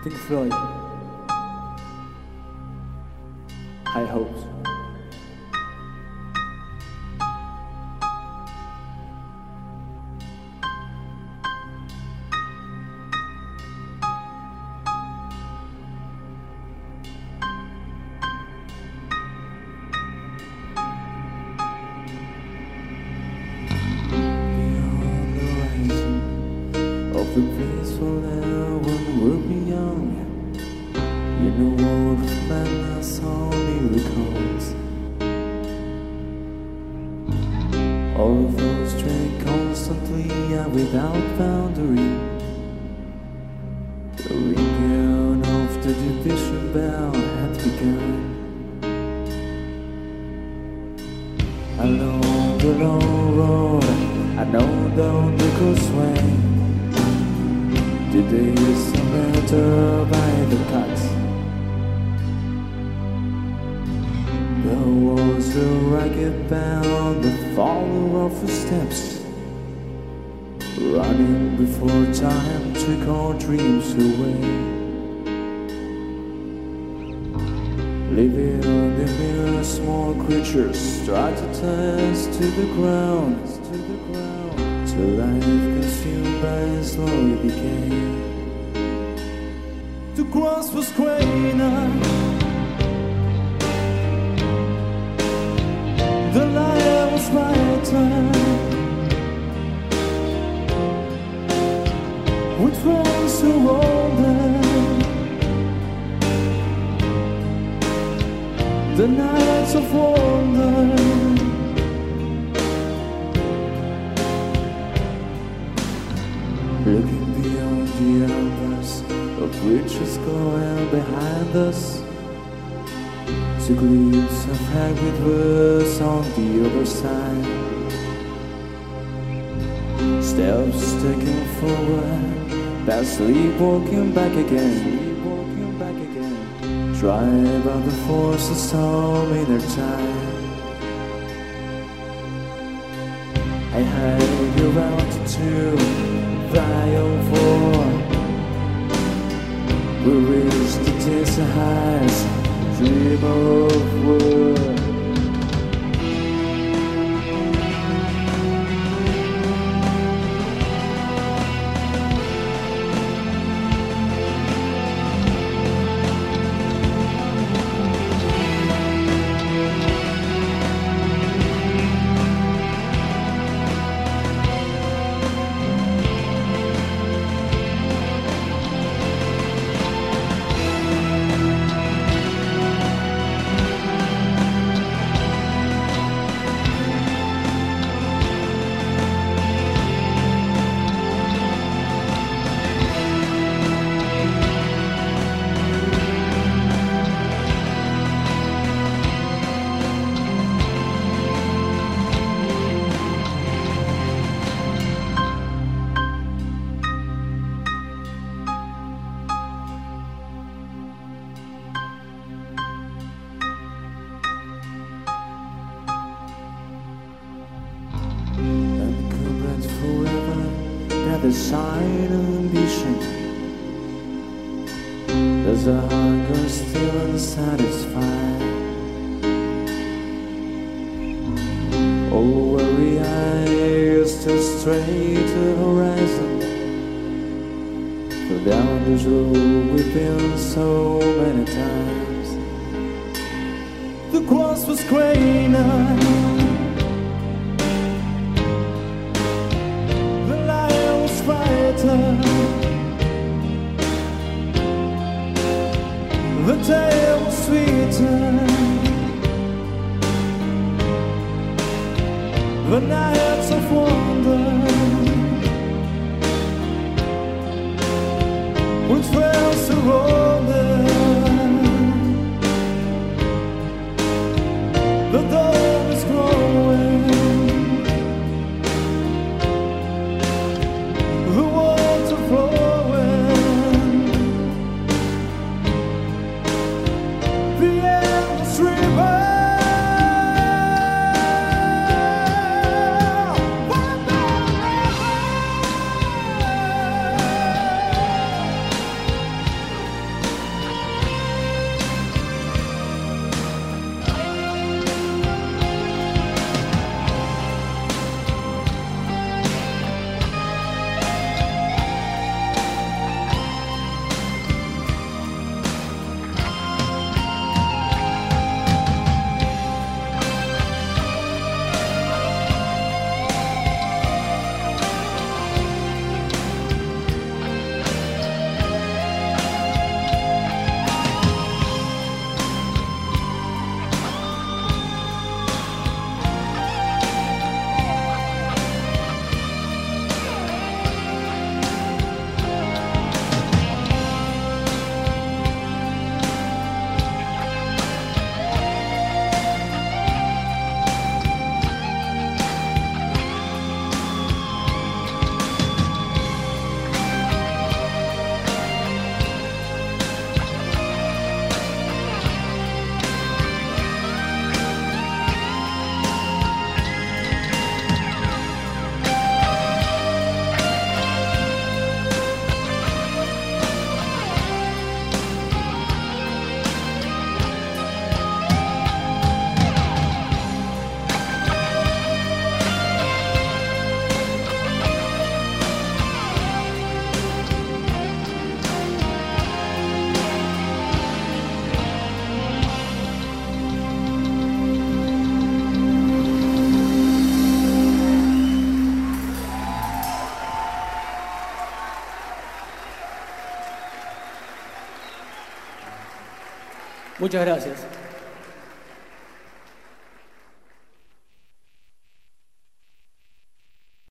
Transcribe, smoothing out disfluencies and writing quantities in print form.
Pink Floyd, High Hopes. The peaceful air when we'll be young. You know what madness all miracles. All of those drink constantly and without boundary. The ringing of the division bell had begun. Along the long road, I know down the causeway. The days are better by the cuts. There was a ragged band, the follower of footsteps, running before time took our dreams away. Living on the mirror, small creatures try to test to the ground. Till life consumed by slowly decay. The grass was greener, the light was lighter. With friends who older, the nights of wonder. Looking beyond the elders, of bridges going behind us, to glimpse of Hagrid verse on the other side. Steps taken forward, past sleepwalking back again. Drive out the forces home in their time. I hide your altitude. Fly on forward. We reach the desert heights, dream of world. The silent ambition, there's a hunger still unsatisfied. Oh, weary eyes still straight to the horizon. For down this road we've been so many times. The grass was greener, the tale was sweeter, the nights of wonder, with friends who older. The dawn is growing, the water flowing, the endless river. Muchas gracias.